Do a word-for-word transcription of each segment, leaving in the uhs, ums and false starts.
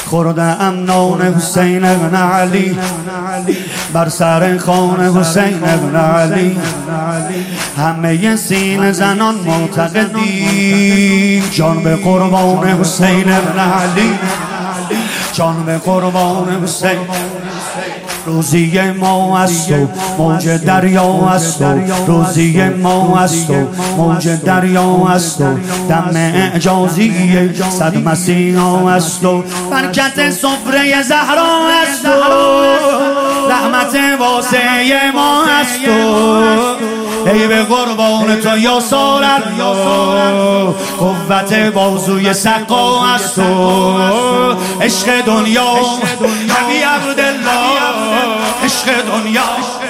خوردم نان حسین ابن علی بر سر خوان حسین ابن علی. همه سینه زنان معتقدی جان به قربان حسین ابن علی، جان به قربان حسین. روزی ما است و موج دریا است و روزی ما است و موج دریا است و دم اعجازی صد مسیحا است و برکت سفره زهرا است و رحمت واسع ما است و ای به قربان تو یا سالالله. قوت بازوی سقا است و عشق دنیا حبی عبدالله، عشق دنیا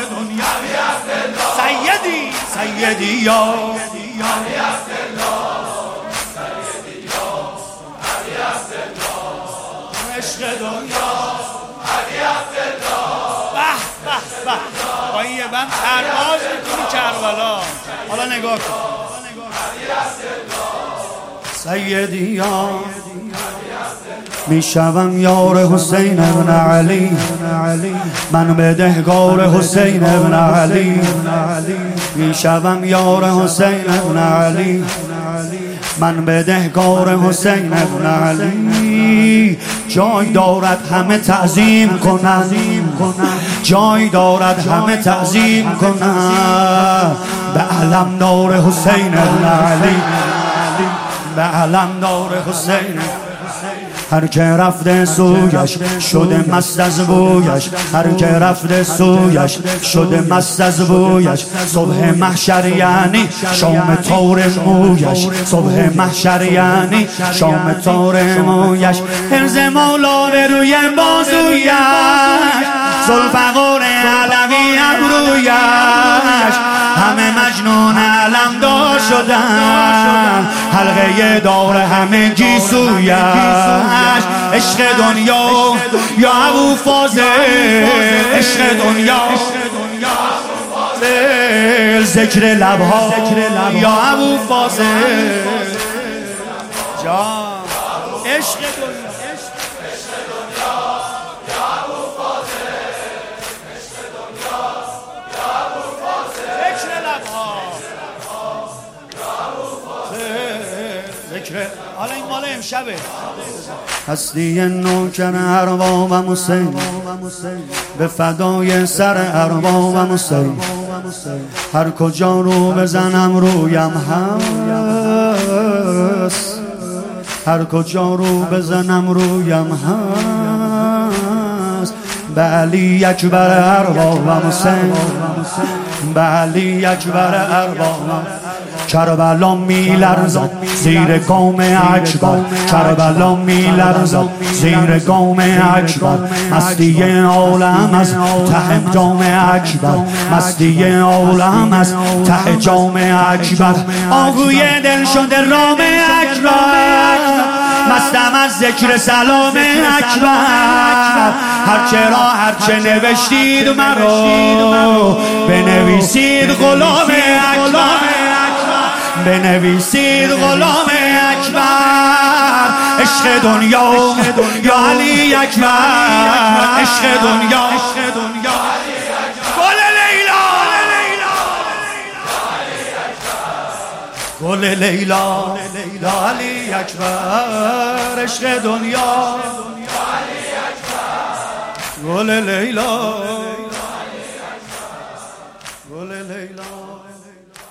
سیدی سیدی یا حبی عبدالله، عشق دنیا حبی عبدالله. به به به آیه من پرواز میکنی کربلا. حالا نگاه کن سیدی یا میشوم یار حسین ابن علی، من بدهکار حسین ابن علی. میشوم یار حسین ابن علی، من بدهکار حسین ابن علی. جای دارد همه تعظیم کنند، جای دارد همه تعظیم کنند به علمدار حسین ابن علی، به علمدار حسین. هر که رفته سویش شده مست از بویش، هر که رفته سویش شده مست از بویش. صبح محشر یعنی شام تار مویش، صبح محشر یعنی شام تار مویش. حرز مولا به روی بازویش، ذوالفقار علوی ابرویش. همه مجنون علمدار شدن، حلقه دار همه گیسویش. عشق دنیا یا ابو فاضل، عشق دنیا ذکر لبها یا ابو فاضل جان. عشق دنیا حالا این مال امشبه. هستی نوکر اربابم حسین، به فدای سر اربابم حسین. هر کجا رو بزنم رویم هست، هر کجا رو بزنم رویم هست. به علی اکبر اربابم حسین، به علی اکبر اربابم. کربلا می لرزد زیر گام اکبر، کربلا می لرزد زیر گام اکبر. مستی عالم از ته جام اکبر، مستی عالم از ته جام اکبر. آهوی دل شده رام اکبر، مستم از ذکر سلام اکبر. هرچه را هرچه نوشتید مرا، بنویسید غلام اکبر، بنویسید غلام اکبر. عشق دنیا یا علی اکبر، عشق دنیا گل لیلا، گل لیلا یا علی اکبر. عشق دنیا گل لیلا، گل لیلا.